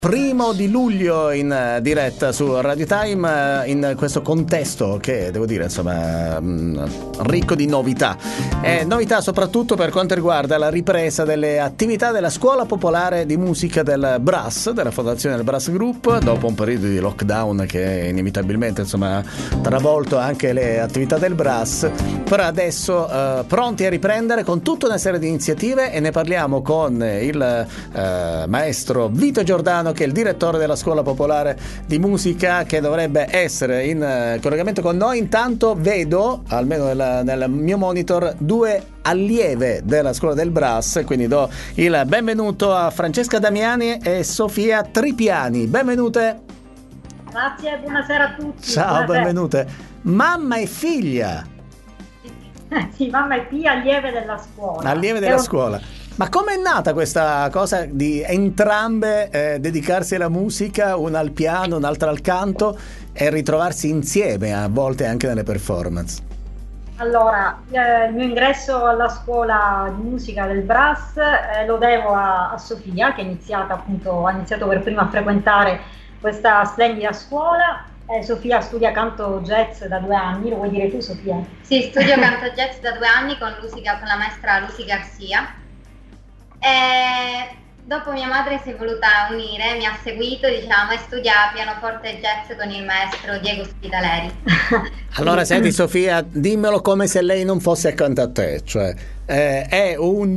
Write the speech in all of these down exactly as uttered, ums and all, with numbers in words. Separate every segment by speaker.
Speaker 1: Primo di luglio in uh, diretta su Radio Time, uh, in questo contesto che devo dire insomma mh, ricco di novità e novità soprattutto per quanto riguarda la ripresa delle attività della Scuola Popolare di Musica del Brass, della fondazione del Brass Group, dopo un periodo di lockdown che inevitabilmente insomma ha travolto anche le attività del Brass, però adesso uh, pronti a riprendere con tutta una serie di iniziative, e ne parliamo con il uh, maestro Vito Giordano, che è il direttore della Scuola Popolare di Musica, che dovrebbe essere in uh, collegamento con noi. Intanto vedo, almeno nel, nel mio monitor, due allieve della Scuola del Brass, quindi do il benvenuto a Francesca Damiani e Sofia Tripiani. Benvenute.
Speaker 2: Grazie, buonasera a tutti.
Speaker 1: Ciao,
Speaker 2: buonasera.
Speaker 1: Benvenute. Mamma e figlia.
Speaker 2: Sì, mamma e figlia, allieve della scuola.
Speaker 1: Allieve della
Speaker 2: un...
Speaker 1: scuola. Ma com'è nata questa cosa di entrambe eh, dedicarsi alla musica, una al piano, un'altra al canto, e ritrovarsi insieme a volte anche nelle performance?
Speaker 2: Allora, eh, il mio ingresso alla scuola di musica del Brass eh, lo devo a, a Sofia, che è iniziata appunto, ha iniziato per prima a frequentare questa splendida scuola. Eh, Sofia studia canto jazz da due anni, lo vuoi dire tu, Sofia?
Speaker 3: Sì, studio canto jazz da due anni con, Lucy, con la maestra Lucy Garcia. E dopo mia madre si è voluta unire, mi ha seguito, diciamo, e studia pianoforte e jazz con il maestro Diego Spidaleri.
Speaker 1: Allora senti Sofia, dimmelo come se lei non fosse accanto a te, cioè eh, è, un,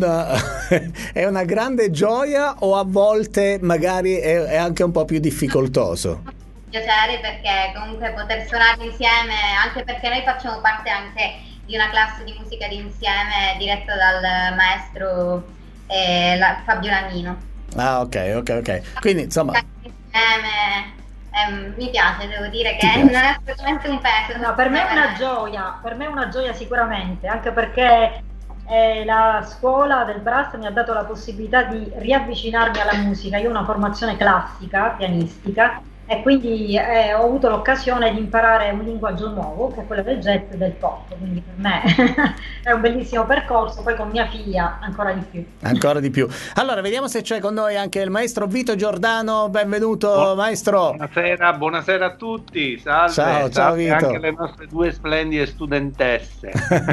Speaker 1: è una grande gioia o a volte magari è, è anche un po' più difficoltoso?
Speaker 3: Piacere, perché comunque poter suonare insieme, anche perché noi facciamo parte anche di una classe di musica d'insieme diretta dal maestro eh, la, Fabio Lanino.
Speaker 1: Ah, ok, ok, ok. Quindi insomma
Speaker 3: insieme, ehm, mi piace, devo dire che non è assolutamente un peso.
Speaker 2: No, per me è una gioia, per me è una gioia sicuramente, anche perché eh, la scuola del Brass mi ha dato la possibilità di riavvicinarmi alla musica. Io ho una formazione classica, pianistica, e quindi eh, ho avuto l'occasione di imparare un linguaggio nuovo, che è quello del jazz e del pop, quindi per me è un bellissimo percorso, poi con mia figlia ancora di più.
Speaker 1: Ancora di più. Allora, vediamo se c'è con noi anche il maestro Vito Giordano. Benvenuto, oh, maestro.
Speaker 4: Buonasera, buonasera a tutti. Salve,
Speaker 1: ciao, ciao
Speaker 4: salve
Speaker 1: Vito.
Speaker 4: Anche le nostre due splendide studentesse.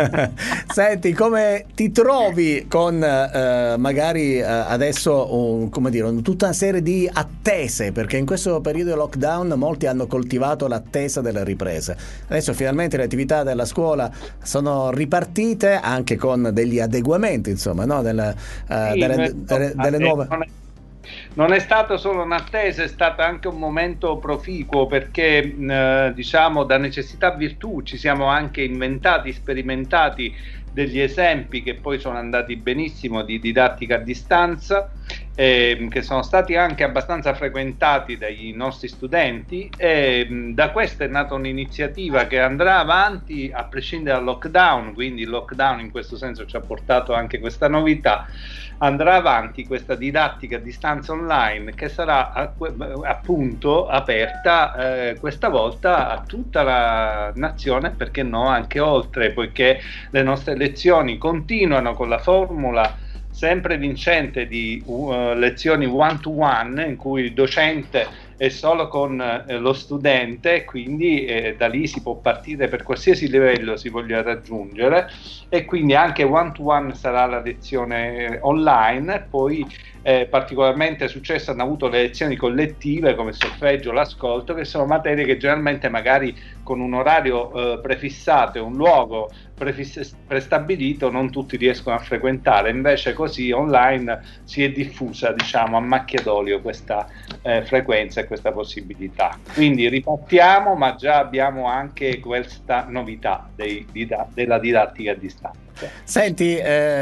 Speaker 1: Senti, come ti trovi con eh, magari eh, adesso un, come dire, un, tutta una serie di attese, perché in questo periodo lockdown molti hanno coltivato l'attesa della ripresa. Adesso finalmente le attività della scuola sono ripartite, anche con degli adeguamenti, insomma, no? Del, uh,
Speaker 4: sì,
Speaker 1: delle, delle, delle nuove.
Speaker 4: Non è, non è stato solo un'attesa, è stato anche un momento proficuo, perché eh, diciamo da necessità virtù ci siamo anche inventati, sperimentati degli esempi che poi sono andati benissimo di didattica a distanza, eh, che sono stati anche abbastanza frequentati dai nostri studenti, e mh, da questa è nata un'iniziativa che andrà avanti a prescindere dal lockdown, quindi il lockdown in questo senso ci ha portato anche questa novità. Andrà avanti questa didattica a distanza online, che sarà appunto aperta eh, questa volta a tutta la nazione, perché no anche oltre, poiché le nostre lezioni continuano con la formula sempre vincente di uh, lezioni one to one, in cui il docente è solo con eh, lo studente, quindi eh, da lì si può partire per qualsiasi livello si voglia raggiungere, e quindi anche one to one sarà la lezione online. Poi eh, particolarmente successo hanno avuto le lezioni collettive come solfeggio, l'ascolto, che sono materie che generalmente magari con un orario eh, prefissato e un luogo prefiss- prestabilito non tutti riescono a frequentare, invece così online si è diffusa, diciamo, a macchia d'olio questa eh, frequenza e questa possibilità. Quindi ripartiamo, ma già abbiamo anche questa novità dei, di, della didattica a distanza.
Speaker 1: Senti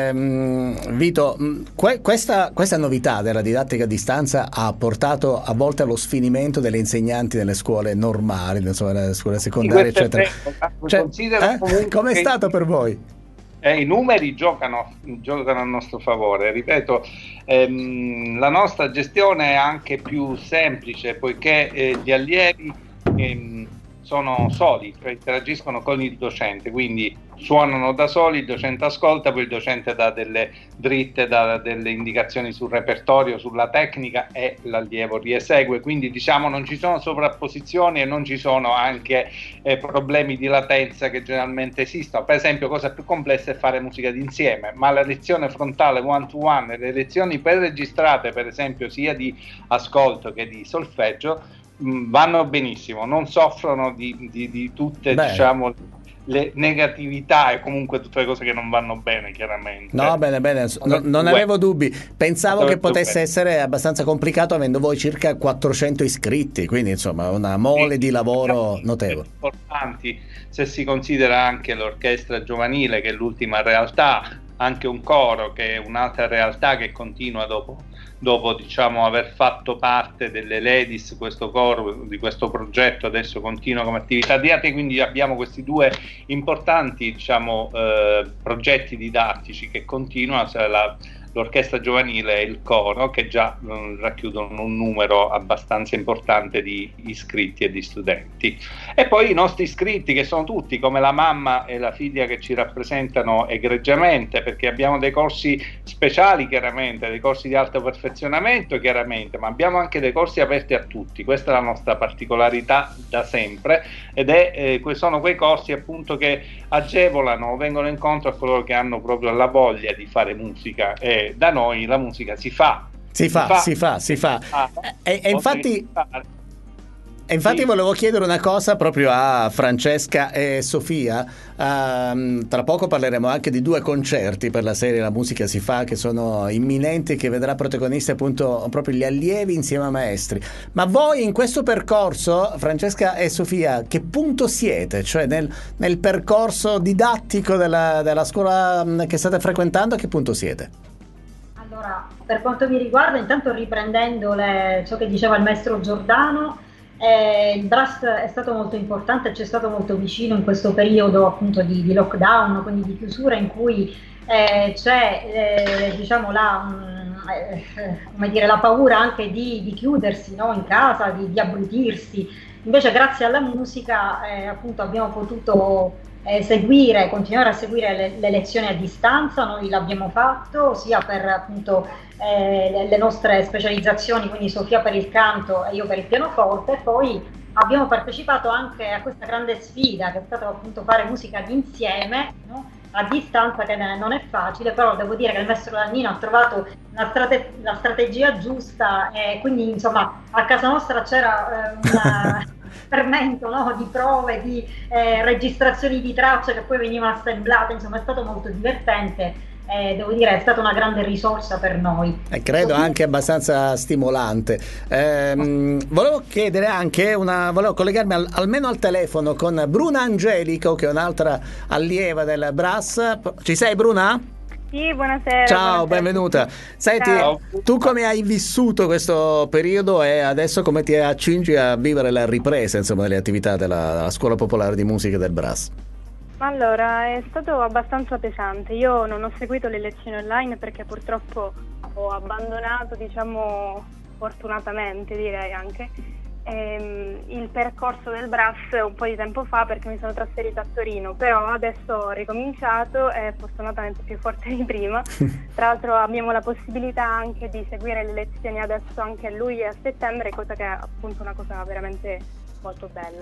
Speaker 1: ehm, Vito, que- questa, questa novità della didattica a distanza ha portato a volte allo sfinimento delle insegnanti nelle scuole normali, insomma, nelle scuole secondarie, eccetera. Cioè, eh? Com'è stato per voi?
Speaker 4: Eh, I numeri giocano, giocano a nostro favore, ripeto, ehm, la nostra gestione è anche più semplice, poiché eh, gli allievi ehm, sono soli, cioè interagiscono con il docente, quindi suonano da soli, il docente ascolta, poi il docente dà delle dritte, dà delle indicazioni sul repertorio, sulla tecnica e l'allievo riesegue, quindi diciamo non ci sono sovrapposizioni e non ci sono anche eh, problemi di latenza che generalmente esistono. Per esempio, cosa più complessa è fare musica d'insieme, ma la lezione frontale one to one e le lezioni preregistrate, per esempio sia di ascolto che di solfeggio, mh, vanno benissimo, non soffrono di, di, di tutte Beh. diciamo le negatività e comunque tutte le cose che non vanno bene, chiaramente.
Speaker 1: No, bene, bene, no, non avevo dubbi. Pensavo che potesse bene. essere abbastanza complicato, avendo voi circa quattrocento iscritti, quindi insomma una mole di lavoro notevole.
Speaker 4: Importanti, se si considera anche l'orchestra giovanile, che è l'ultima realtà, anche un coro che è un'altra realtà che continua dopo dopo diciamo aver fatto parte delle Ladies, questo coro di questo progetto adesso continua come attività didattica, quindi abbiamo questi due importanti diciamo eh, progetti didattici che continuano, cioè la, l'orchestra giovanile e il coro, che già mh, racchiudono un numero abbastanza importante di iscritti e di studenti. E poi i nostri iscritti, che sono tutti come la mamma e la figlia che ci rappresentano egregiamente, perché abbiamo dei corsi speciali chiaramente, dei corsi di alto perfezionamento chiaramente, ma abbiamo anche dei corsi aperti a tutti. Questa è la nostra particolarità da sempre, ed è eh, sono quei corsi appunto che agevolano, vengono incontro a coloro che hanno proprio la voglia di fare musica, e da noi la musica si fa.
Speaker 1: Si fa, si fa, si fa. Si fa. E, e infatti... E infatti sì. Volevo chiedere una cosa proprio a Francesca e Sofia. Uh, tra poco parleremo anche di due concerti per la serie La musica si fa, che sono imminenti, che vedrà protagonisti appunto proprio gli allievi insieme ai maestri. Ma voi in questo percorso, Francesca e Sofia, che punto siete? Cioè nel, nel percorso didattico della, della scuola che state frequentando, a che punto siete?
Speaker 2: Allora, per quanto mi riguarda, intanto riprendendo le, ciò che diceva il maestro Giordano, Eh, il Brass è stato molto importante, ci è stato molto vicino in questo periodo appunto di, di lockdown, quindi di chiusura, in cui eh, c'è eh, diciamo la, mh, eh, come dire, la paura anche di, di chiudersi, no, in casa, di, di abbrutirsi. Invece grazie alla musica eh, appunto abbiamo potuto eh, seguire, continuare a seguire le, le lezioni a distanza. Noi l'abbiamo fatto sia per appunto Eh, le, le nostre specializzazioni, quindi Sofia per il canto e io per il pianoforte, e poi abbiamo partecipato anche a questa grande sfida che è stata appunto fare musica d'insieme, no? A distanza, che non è facile, però devo dire che il maestro Dannino ha trovato la, strate- la strategia giusta, e quindi insomma a casa nostra c'era eh, un fermento, no? Di prove, di eh, registrazioni di tracce che poi venivano assemblate, insomma è stato molto divertente. Eh, devo dire è stata una grande risorsa per noi
Speaker 1: e credo anche abbastanza stimolante. Ehm, volevo chiedere anche una volevo collegarmi al, almeno al telefono con Bruna Angelico, che è un'altra allieva del Brass. Ci sei, Bruna?
Speaker 5: Sì, buonasera.
Speaker 1: Ciao,
Speaker 5: buonasera.
Speaker 1: Benvenuta. Senti, Ciao. Tu come hai vissuto questo periodo e adesso come ti accingi a vivere la ripresa, insomma, delle attività della, della Scuola Popolare di Musica del Brass?
Speaker 5: Allora, è stato abbastanza pesante. Io non ho seguito le lezioni online perché purtroppo ho abbandonato, diciamo, fortunatamente direi anche, ehm, il percorso del Brass un po' di tempo fa, perché mi sono trasferita a Torino, però adesso ho ricominciato e fortunatamente più forte di prima. Tra l'altro abbiamo la possibilità anche di seguire le lezioni adesso anche a luglio e a settembre, cosa che è appunto una cosa veramente molto bella.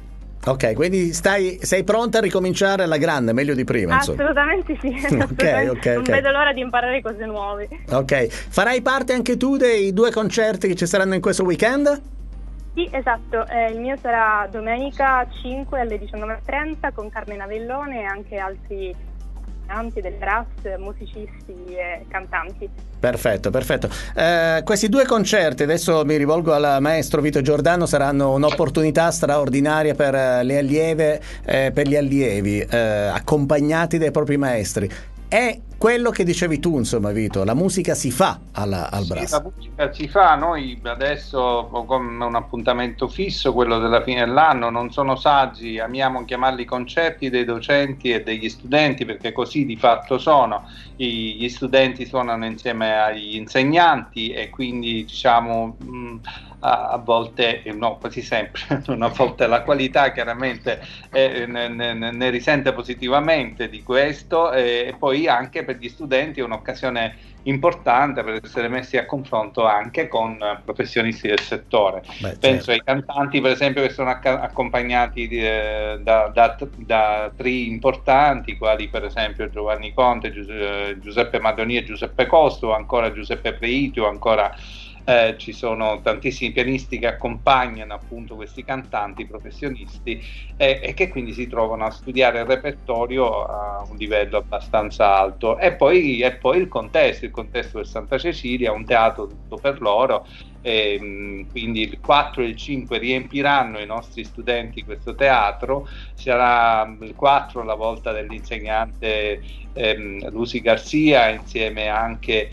Speaker 1: Ok, quindi stai, sei pronta a ricominciare alla grande, meglio di prima, insomma.
Speaker 5: Assolutamente sì, assolutamente.
Speaker 1: Okay, okay,
Speaker 5: non
Speaker 1: okay.
Speaker 5: vedo l'ora di imparare cose nuove.
Speaker 1: Ok, farai parte anche tu dei due concerti che ci saranno in questo weekend?
Speaker 5: Sì, esatto, eh, il mio sarà domenica cinque alle diciannove e trenta con Carmen Avellone e anche altri cantanti del Brass, musicisti e cantanti.
Speaker 1: Perfetto, perfetto. Eh, questi due concerti, adesso mi rivolgo al maestro Vito Giordano, saranno un'opportunità straordinaria per le allieve, eh, per gli allievi, eh, accompagnati dai propri maestri. È quello che dicevi tu, insomma, Vito, la musica si fa alla, al
Speaker 4: sì,
Speaker 1: Brass.
Speaker 4: La musica si fa, noi adesso con un appuntamento fisso, quello della fine dell'anno, non sono saggi, amiamo chiamarli concerti dei docenti e degli studenti, perché così di fatto sono. I, gli studenti suonano insieme agli insegnanti e quindi diciamo mh, a, a volte, no, quasi sempre, una volta la qualità chiaramente eh, ne, ne, ne risente positivamente di questo, eh, e poi anche per gli studenti è un'occasione importante per essere messi a confronto anche con professionisti del settore.
Speaker 1: Beh,
Speaker 4: Penso
Speaker 1: certo.
Speaker 4: ai cantanti, per esempio, che sono acc- accompagnati eh, da, da, da tri importanti, quali per esempio Giovanni Conte, Gius- Giuseppe Madoni e Giuseppe Costo, o ancora Giuseppe Preiti, o ancora Eh, ci sono tantissimi pianisti che accompagnano appunto questi cantanti professionisti eh, e che quindi si trovano a studiare il repertorio a un livello abbastanza alto. E poi, e poi il contesto, il contesto del Santa Cecilia, un teatro tutto per loro, e, mh, quindi il quattro e il cinque riempiranno i nostri studenti questo teatro. Sarà il quattro la volta dell'insegnante ehm, Lucy Garcia, insieme anche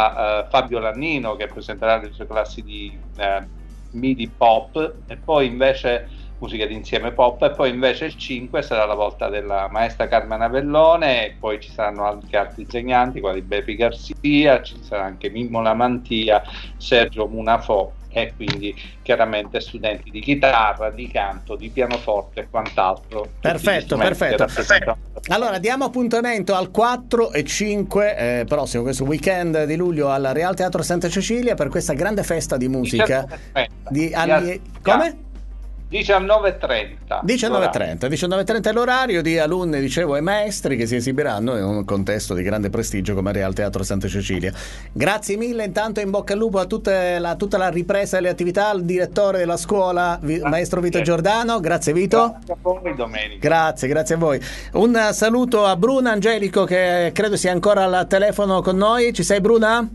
Speaker 4: a uh, Fabio Lannino, che presenterà le sue classi di uh, midi pop, e poi invece musica d'insieme pop, e poi invece il cinque sarà la volta della maestra Carmen Avellone, e poi ci saranno anche altri insegnanti quali Bepi Garcia, ci sarà anche Mimmo Lamantia, Sergio Munafò, e quindi chiaramente studenti di chitarra, di canto, di pianoforte e quant'altro.
Speaker 1: Perfetto, perfetto. Allora diamo appuntamento al quattro e cinque eh, prossimo, questo weekend di luglio, al Real Teatro Santa Cecilia, per questa grande festa di musica di allie... come?
Speaker 4: diciannove e trenta
Speaker 1: diciannove e trenta diciannove e trenta è l'orario, di alunni, dicevo, e maestri che si esibiranno in un contesto di grande prestigio come Real Teatro Santa Cecilia. Grazie mille, intanto in bocca al lupo a tutte la, tutta la ripresa delle attività, al direttore della scuola, vi, maestro Vito Giordano. Grazie Vito.
Speaker 4: Grazie a voi, Domenico.
Speaker 1: Grazie, grazie a voi. Un saluto a Bruna Angelico, che credo sia ancora al telefono con noi. Ci sei, Bruna?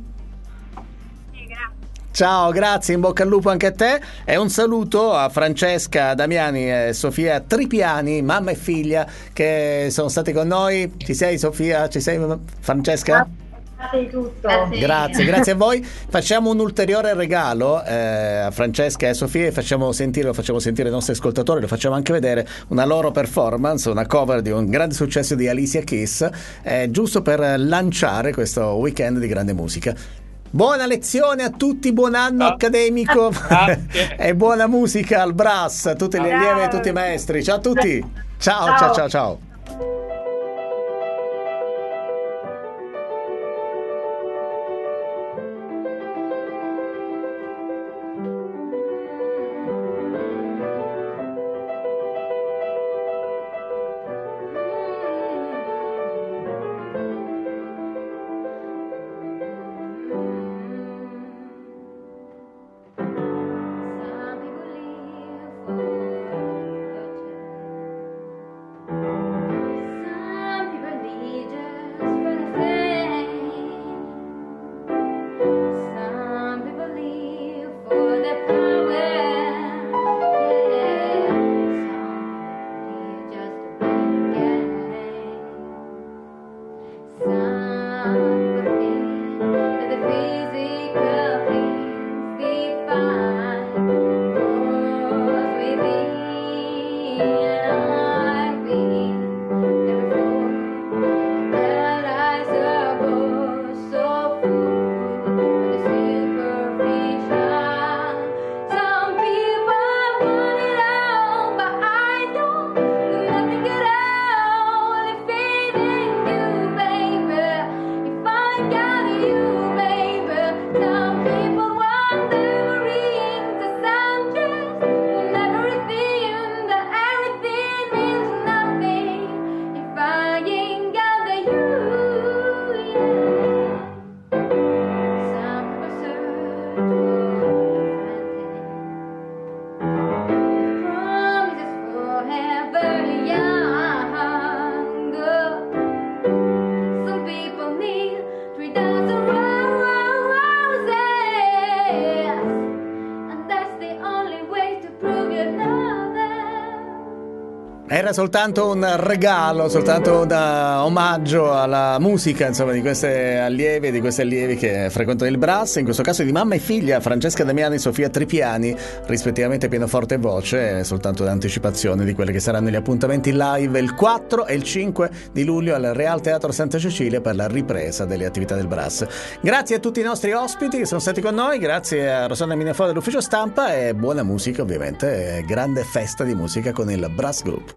Speaker 1: Ciao, grazie, in bocca al lupo anche a te, e un saluto a Francesca Damiani e Sofia Tripiani, mamma e figlia, che sono stati con noi. Ci sei, Sofia? Ci sei, Francesca?
Speaker 2: Grazie di tutto.
Speaker 3: Grazie.
Speaker 1: Grazie, grazie a voi. Facciamo un ulteriore regalo eh, a Francesca e Sofia, e facciamo sentire, lo facciamo sentire ai nostri ascoltatori, lo facciamo anche vedere, una loro performance, una cover di un grande successo di Alicia Keys, eh, giusto per lanciare questo weekend di grande musica. Buona lezione a tutti, buon anno accademico e buona musica al Brass, a tutte le allieve e tutti i maestri. Ciao a tutti. Ciao, ciao, ciao, ciao.
Speaker 6: Some people live for
Speaker 1: Era soltanto un regalo, soltanto un omaggio alla musica, insomma, di queste allievi e di questi allievi che frequentano il Brass, in questo caso di mamma e figlia, Francesca Damiani e Sofia Tripiani, rispettivamente pianoforte e voce, soltanto l'anticipazione di quelli che saranno gli appuntamenti live il quattro e il cinque di luglio al Real Teatro Santa Cecilia per la ripresa delle attività del Brass. Grazie a tutti i nostri ospiti che sono stati con noi, grazie a Rosanna Minafò dell'ufficio stampa e buona musica ovviamente, grande festa di musica con il Brass Group.